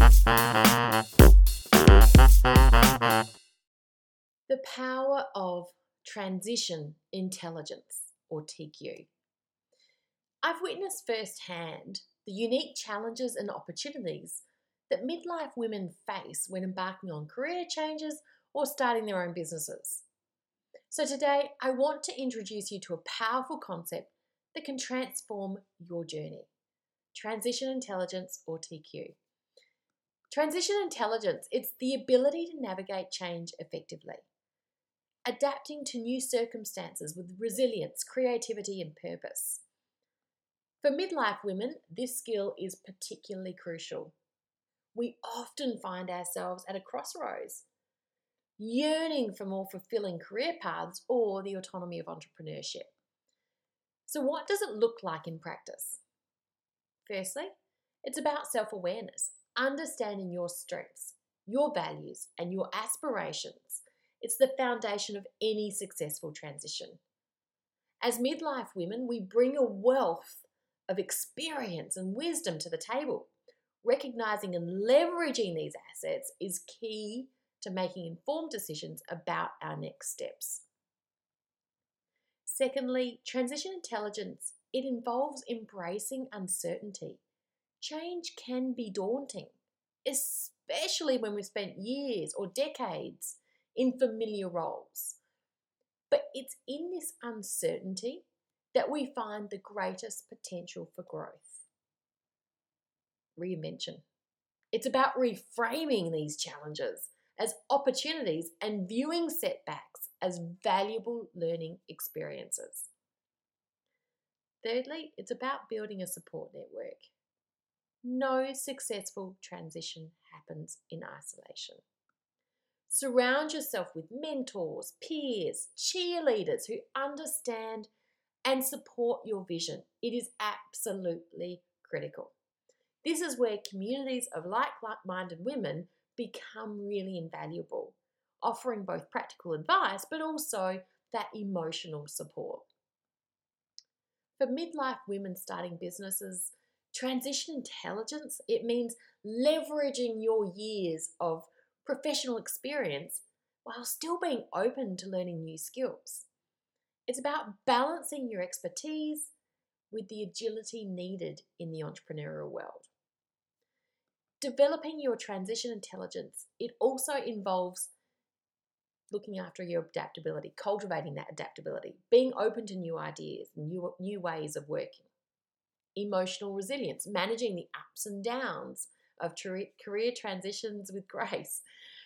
The power of transition intelligence, or TQ. I've witnessed firsthand the unique challenges and opportunities that midlife women face when embarking on career changes or starting their own businesses. So today, I want to introduce you to a powerful concept that can transform your journey. Transition intelligence, or TQ. Transition intelligence, it's the ability to navigate change effectively, adapting to new circumstances with resilience, creativity, and purpose. For midlife women, this skill is particularly crucial. We often find ourselves at a crossroads, yearning for more fulfilling career paths or the autonomy of entrepreneurship. So, what does it look like in practice? Firstly, it's about self-awareness, understanding your strengths, your values, and your aspirations. It's the foundation of any successful transition. As midlife women, we bring a wealth of experience and wisdom to the table. Recognizing and leveraging these assets is key to making informed decisions about our next steps. Secondly, transition intelligence, it involves embracing uncertainty. Change can be daunting, especially when we've spent years or decades in familiar roles. But it's in this uncertainty that we find the greatest potential for growth. Reinvention. It's about reframing these challenges as opportunities and viewing setbacks as valuable learning experiences. Thirdly, it's about building a support network. No successful transition happens in isolation. Surround yourself with mentors, peers, cheerleaders who understand and support your vision. It is absolutely critical. This is where communities of like-minded women become really invaluable, offering both practical advice but also that emotional support. For midlife women starting businesses, transition intelligence, it means leveraging your years of professional experience while still being open to learning new skills. It's about balancing your expertise with the agility needed in the entrepreneurial world. Developing your transition intelligence, it also involves looking after your adaptability, cultivating that adaptability, being open to new ideas, new ways of working. Emotional resilience, managing the ups and downs of career transitions with grace.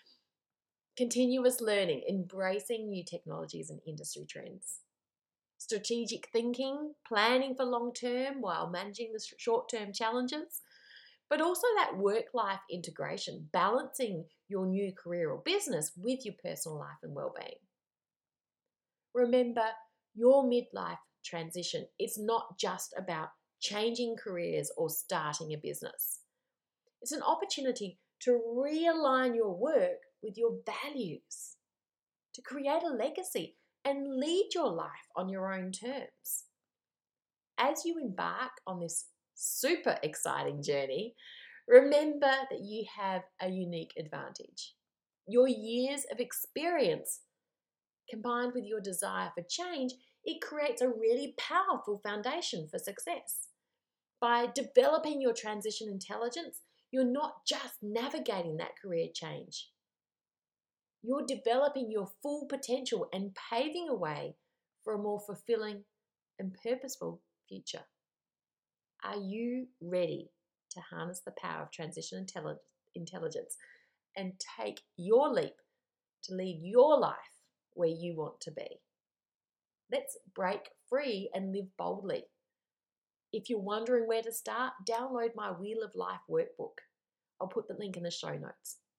Continuous learning, embracing new technologies and industry trends. Strategic thinking, planning for long term while managing the short term challenges. But also that work-life integration, balancing your new career or business with your personal life and well-being. Remember, your midlife transition is not just about changing careers or starting a business. It's an opportunity to realign your work with your values, to create a legacy and lead your life on your own terms. As you embark on this super exciting journey, remember that you have a unique advantage. Your years of experience combined with your desire for change, it creates a really powerful foundation for success. By developing your transition intelligence, you're not just navigating that career change. You're developing your full potential and paving a way for a more fulfilling and purposeful future. Are you ready to harness the power of transition intelligence and take your leap to lead your life where you want to be? Let's break free and live boldly. If you're wondering where to start, download my Wheel of Life workbook. I'll put the link in the show notes.